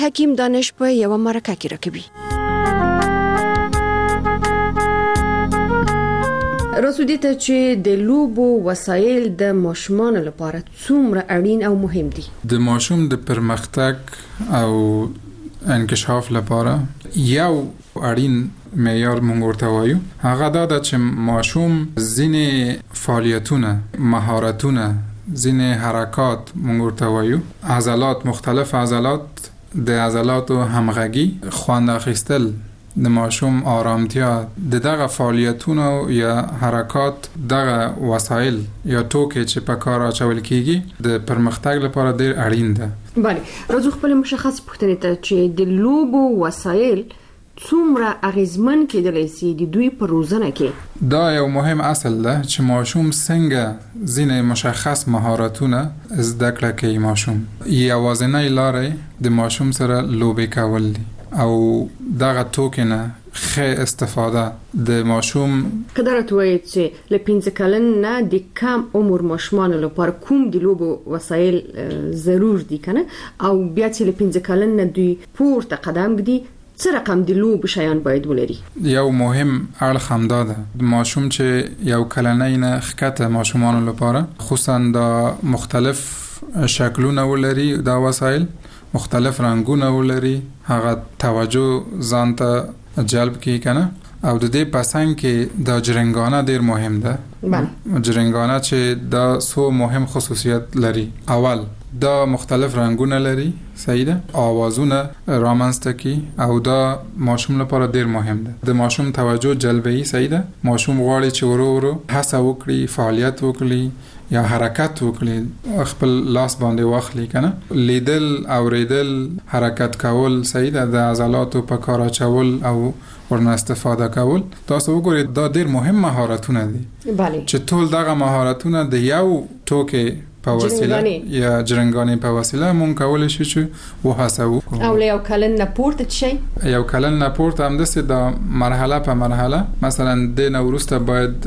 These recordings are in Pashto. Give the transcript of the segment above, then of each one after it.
حکیم دانش په یو مرکه کې راکوي. رسودی ته چې د لوبو وسایل د ماشومان لپاره څومره اړین او مهم دي. د ماشوم د پرمختګ او انکشاف لپاره یو اړین معیار مونږ ورته وایو هغه دا ده چې ماشوم ځینې فعالیتونه، مهارتونه، ځینې حرکات مونږ ورته وایو، عضلات، مختلف عضلات، د عضلاتو همغږي، خوند اخیستل، د ماشوم آرامتیا، دغه فعالیتونه یا حرکات، دغه وسایل یا توکي چې په کار اچول کیږي د پرمختګ لپاره ډیر اړین ده. بله، راځو خپل مشخص پوښتنې ته چې د لوبو وسایل څومره اغیزمن کېدلی سي د دوی په روزنه کې. دا یو مهم اصل ده چې ماشوم څنګه ځینې مشخص مهارتونه زده کړه کوي. ماشوم یوازینی لارې د ماشوم سره لوبې کول دي او دغه توکي نه ښه استفاده د ماشوم. قدرت وایي چې له 15 کلن نه د کم عمر ماشومان لپاره کوم د لوبو وسایل ضرور دي کنه، او بیا چې له 15 کلن نه دوی پورته قدم ږدي څه رقم د لوبو شیان باید ولري. یو مهم اړخ همدا ده د ماشوم چې یو کلنۍ نه ښکته ماشومانو لپاره خصوصا د مختلف شکلونه ولري، دا وسایل مختلف رنگونه ولري، هغه توجه ځان ته جلب کی کنه. او د دې پسند کې د جرنګانه ډیر مهم ده. جرنګانه چې دا سو مهم خصوصیت لري. اول دا مختلف رنگونه لري، صحیح ده، آوازونه رامنځته کی او دا ماشوم لپاره ډیر مهم ده. د ماشوم توجه جلبوي، صحیح ده. ماشوم غواړي چې ورو ورو هڅه وکړي، فعالیت وکړي یا حرکت وکړي، خپل لاس باندې واخلي کنه. لیدل، اوریدل، حرکت کول، صحیح ده، د عضلاتو په کار اچول او ورنه استفاده کول. تاسو وګورئ دا ډیر مهم مهارتونه دي. بله، چې ټول دغه مهارتونه د یو توکي په وسیله یا جرنګانې په وسیله مونږ کولای شو چې وهڅو. او له یو کلن نه پورته شي، یو کلن نه پورته هم دسه د مرحله په مرحله، مثلا د نو وروسته باید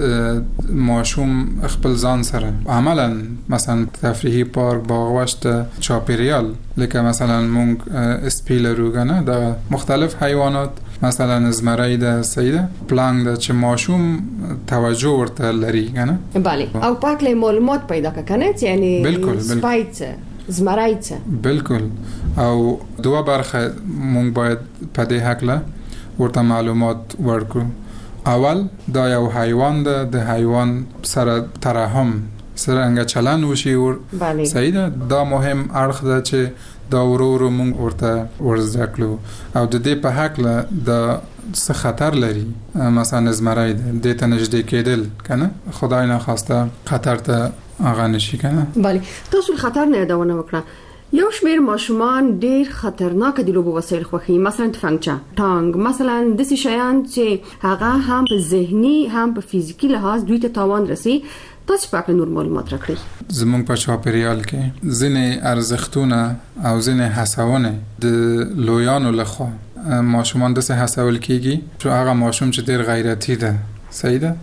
ماشوم خپل ځان سره عملا مثلا تفریحي پارک، باغوشت، چاپیریال، لکه مثلا مونږ سپیلرو کنه، د مختلف حیوانات مثلا زمری ده، سیده پلانگ ده، چې ماشوم توجه ورته لري کنه. بله، او پاکله معلومات پیدا کنه، یعنی سپایڅه، زمریڅه. بالکل. او دوه برخه مونږ باید په دې حقله ورته معلومات ورکړو. اول دا یو حیوان ده، د حیوان سره ترحم، سرنګ چلن وشي ور، سیده دا مهم اړخ ده چې دا ورو ورو مونږ ورته ورزده کړو. او د دې په حقله د څه خطر لري، مثلا زمری ده، دې ته نږدې کېدل کنه خدای نه خواسته خطر ته هغه نشي کنه. بله، تاسو خطر نه یادونه وکړه. یو شمیر ماشومان ډیر خطرناک دي لوبو وسایل خوښي، مثلا تفنګچه، ټانګ، مثلا د څه شیان چې هغه هم په ذهني هم په فزیکی لحاظ دوی ته تاوان رسي. تاسو پاک نور معلومات راکړئ. زمونږ په چاپیریال کې ځینې ارزښتونه او ځینې هڅونه د لویانو لخوا ماشومان داسې هڅول کیږي چې هغه ماشوم چې ډیر غیرتی ده، صحیح ده،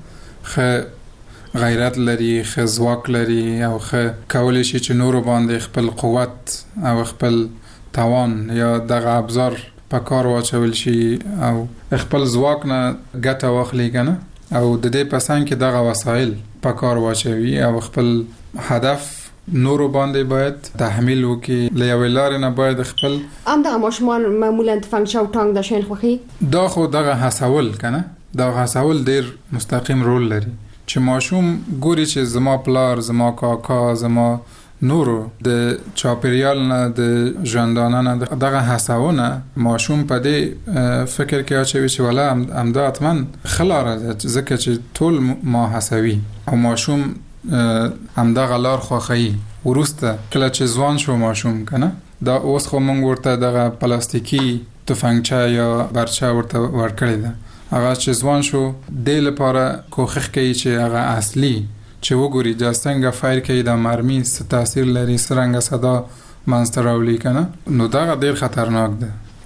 خو غیرت لري، خو ځواک لري او خو کولی شي چې نورو باندې خپل قوت او خپل توان یا دغه ابزار په کار واچول شي او خپل ځواک نه ګټه واخلي کنه. او د دې پسند کې دغه وسایل په کار واچوي او خپل هدف نورو باندې باید تحمیل وکړي. له یوې لارې نه باید خپل دا ماشومان معمولا تفنګچه او ټانګ د شین خوښي، دا خو دغه هڅول کنه، دا هڅول ډیر مستقیم رول لري چې ماشوم ګوري چې زما پلار، زما کاکا، زما نورو د چاپیریال نه، د ژوندانه نه دغه هڅونه ماشوم په دې فکر کې اچوي چې ولا همدا حتما خلاره ده، ځکه چې ټول ما هڅوي او ماشوم همدغه لار خوښوي. ورسته کله چې ځوان شو ماشوم کنه، دا اوس خو مونږ ورته دغه پلاستیکی تفنګچه یا برچه ورته ورکړی ده. هغه چې ځوان شو د لپاره کوښښ کوي چې هغه اصلي چې وګوري دا څنګه فایر کوي، دا مرمي څه تاثیر لري، څنګه صدا منځته راولي کنه. نو دا ډیر خطرناک ده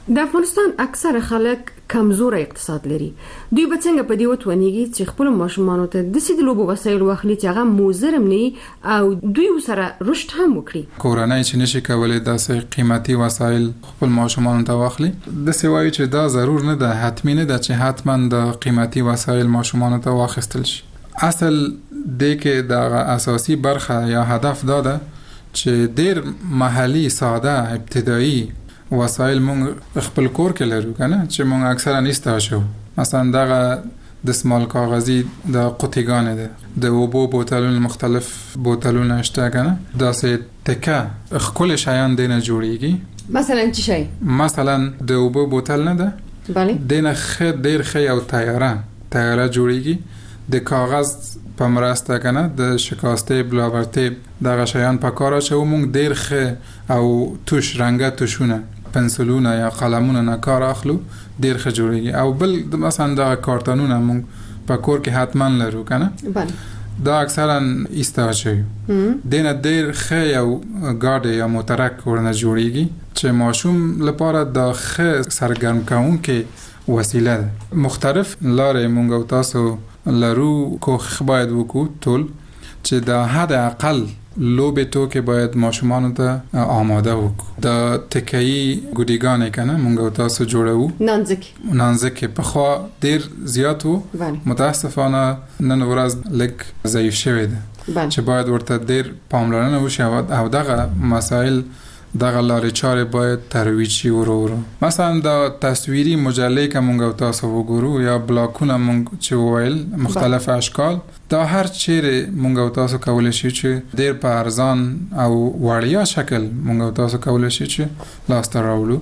د افغانستان اکثره خلک کمزور اقتصاد لري. دوی به څنګه په دې وتونیږي چې خپل ماشومانو ته د سید لوبو وسایل واخلي چې هغه موزرم نه او دوی سره رشد هم وکړي؟ کورنۍ چې نشي کولای داسې قیمتي وسایل خپل ماشومانو ته واخلي، د سوای چې دا ضرور نه ده، حتمی نه ده چې حتما د قیمتي وسایل ماشومانو ته واخیستل شي. اصل د کې د اساسي برخه یا هدف دا ده چې ډیر محلي ساده ابتدایي وسایل مونږ خپل کور کې لرو کنه، چې مونږ اکثرا نستا شو. مثلا دغه د سمال کاغذي د قطیګان ده، د اوبو بوتلونو مختلف بوتلونه شته کنه، داسې تکه خپل شایان دینه جوړیږي. مثلا چی شي؟ مثلا د اوبو بوتل نه ده، بله، دینه ډیر خي او تیاره جوړیږي د کاغذ په مرسته کنه، د شکاسته بلاورتیب دغه شایان په کار اچو. مونږ ډیر خ او توش رنګه توشونه پنسلونه یا قلمونه نه کار اخلو، ډیر ښه جوړیږي. او بل مثلا د کارتونونه مونږ په کور کې حتما لرو کنه، بله، دا اکثرا ایستاچي دینه ډیر ښه او ګاډ یا مترک ورنه جوړیږي چې ماشوم لپاره د ښه سرګرم کوونکې وسیله ده. مختلف لارې مونږ او تاسو لرو کوښښ باید وکړو ټول چې د حد اقل لوبې توکې باید ماشومانو ته آماده وکړو. د تکایي ګوډیګانې کنه مونږ او تاسو جوړو، نانځکې پخوا ډیر زیات وو، متاسفانه نن ورځ لږ ضعیف شوی ده چې باید ورته ډیر پاملرنه وشي او دغه مسائل دغه لارې چارې باید ترویج شي ورو. مثلا د تصویری مجلې که مونږ او تاسو وګورو یا بلاکونه مونږ چې وویل مختلف اشکال، دا هر چیرې مونږ او تاسو کولی شي چې ډیر په ارزان او وړیا شکل مونږ او تاسو کولی شي چې لاسته راوړو.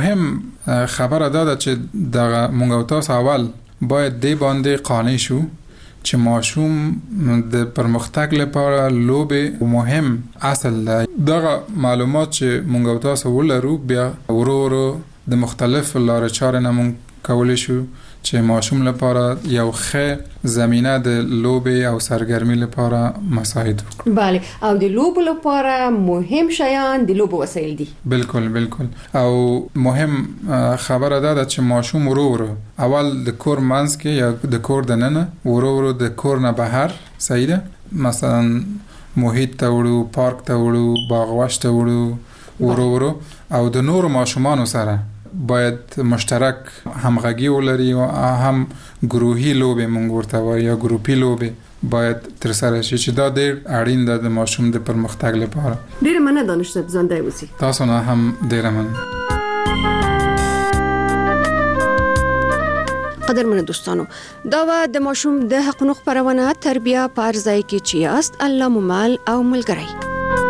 مهم خبره دا ده چې دغه مونږ او تاسو اول باید دې باندې قانع شو چې ماشوم د پرمختګ لپاره لوبه مهم اصل ده. دغه معلومات چې مونږ او تاسو ولرو، بیا ورو د مختلف لارې چارې نه مونږ کولی شو چې ماشوم لپاره یو ښه زمینه د لوبه او سرګرمي لپاره مساعد وکړو. بله، او د لوبو لپاره مهم شیان د لوبو وسایل دي. بالکل او مهم خبره ده چې ماشوم ورو اول د کور منځ کې یا د کور د ننه ورو د کور نه بهر صحیح ده، مثلا محیط ته وړو، پارک ته وړو، باغ وشت ته وړو ورو او د نور ماشومانو سره باید مشترک همغږي ولري او هم گروهی لوبه مونږ ورته وایو یا ګروپي لوبه باید تر سره شي چې دا ډېر اړین ده د ماشوم د پرمختګ لپاره. ډېر مننه دانش صاحب، زنده اوسئ. تاسو نه هم ډېر مننه. قدرمن دوستانو، دا و د ماشوم د حقوقو خبرونه تربیه په ارزای کې چې است الله ممال او ملګری.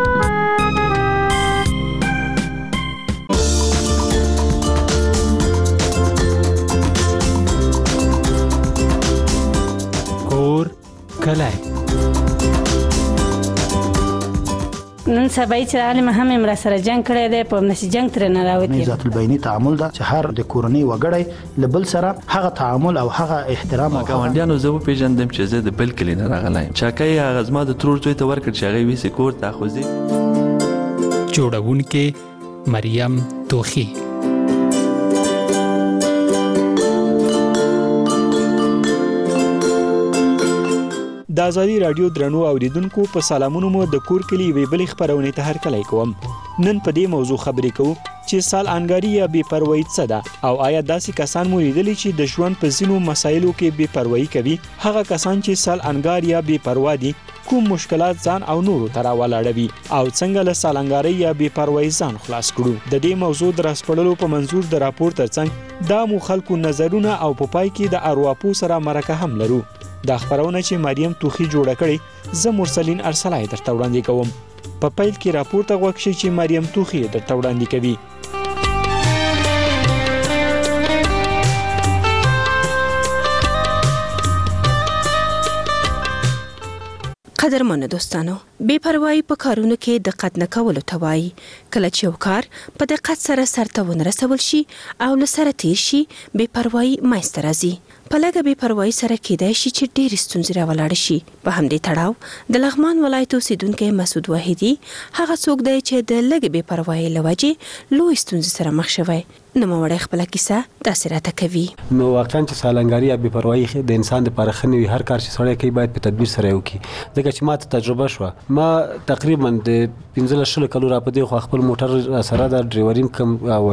کلای نن سبا چې عالم هم امر سره جنگ کړی دی، په نشي جنگ تر نه راوتی. ذات البینی تعامل دا چې هر د کورنۍ وګړي لبل سره هغه تعامل او هغه احترام او ګاونډیانو زه په پیژندم چې زه د بل کلی نه راغلایم. چاکای هغه زما د ترور زوی ته ورکړ چې هغه ویسه کور ته خوځي. جوړونکې مریم توخی. د ازادي رادیو درنو اوریدونکو په سلامونو مو د کور کلی ویبل خبرونه ته هرکلی کوم. نن په دې موضوع خبرې کوو چې سال انګاری یا بے پروايي څه ده او آیا داسې کسان مو لیدلی چې د ژوند په ځینو مسایلو کې بے پروايي کوي؟ هغه کسان چې سال انګار یا بے پروا دي کوم مشکلات ځان او نورو ته راولاړوي او څنګه له سال انګاری یا بے پروايي ځان خلاص کړو؟ د دې موضوع د راسپړلو په منظور د راپور ترڅنګ دا مو خلکو نظرونه او په پای کې د ارواپو سره مرکه هم لرو. دا خبرونه چې مریم توخی جوړه کړي زه مرسلین ارسلای درته وړاندې کوم. په پیل کې راپور ته غوښ شي چې مریم توخی درته وړاندې کوي. قدرمن دوستانو، بے پروايي په کارونو کې دقت نه کولو ته وایي. کله چې یو کار په دقت سره سرته ونه رسول شي او له سره تیر شي، بے پروايي منځته راځي. په لږه بې پروایي سره کېدای شي چې ډېرې ستونزې راولاړې شي. په همدې تړاو د لغمان ولایت اوسیدونکی مسعود وحیدي هغه څوک دی چې د لږې بې پروایۍ له وجې لوی ستونزې سره مخ شوی. نوموړی خپله کیسه داسې راته کوي. نو واقعا چې سالنګاري یا بې پروایي د انسان دپاره ښه نه وي. هر کار چې سړی کوي باید په تدبیر سره یې وکړي. ځکه چې ما ته تجربه شوه. ما تقریبا د 15-20 کلو را په دې خوا خپل موټر سره د ډریوري کوم